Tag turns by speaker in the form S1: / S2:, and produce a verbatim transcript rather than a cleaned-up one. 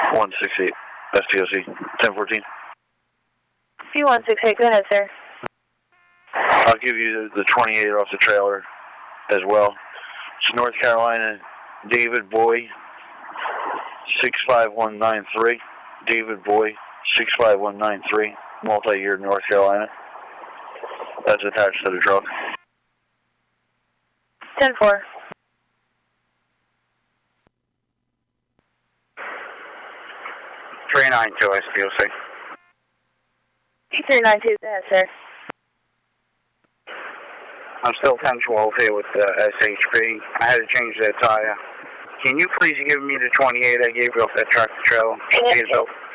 S1: one six eight, S T O C, ten fourteen.
S2: C one six eight, go ahead, sir.
S1: I'll give you the, the twenty-eight off the trailer as well. It's North Carolina, David Boy, six five one nine three. David Boy, six five one nine three, multi-year North Carolina. That's attached to the truck.
S2: ten four.
S1: three nine two, S T O C.
S2: three nine two, go ahead, sir.
S1: I'm still ten twelve here with the S H P. I had to change that tire. Can you please give me the twenty-eight I gave you off that tractor trailer?
S2: Yeah.